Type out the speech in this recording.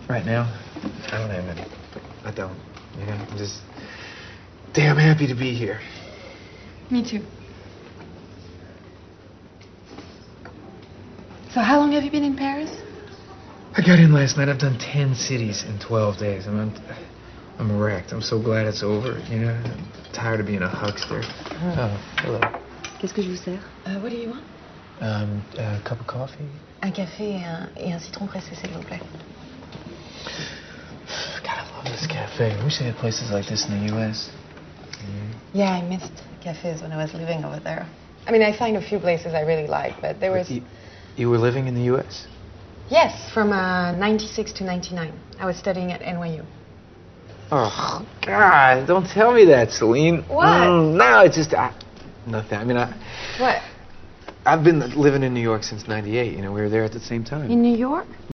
Right now, I don't have any. I don't. You know, I'm just damn happy to be here. Me too. So how long have you been in Paris? I got in last night. I've done 10 cities in 12 days. I'm wrecked. I'm so glad it's over, you know. I'm tired of being a huckster. Oh, hello. Qu'est-ce que je vous sers? What do you want? A cup of coffee? Un café et un citron pressé, s'il vous plaît. God, I love this cafe. I wish they had places like this in the U.S. Yeah, I missed cafes when I was living over there. I mean, I find a few places I really like, but there was... You were living in the U.S.? Yes, from 96 to 99. I was studying at NYU. Oh, God, don't tell me that, Celine. What? No, it's just... nothing. I mean, What? I've been living in New York since 98. You know, we were there at the same time. In New York?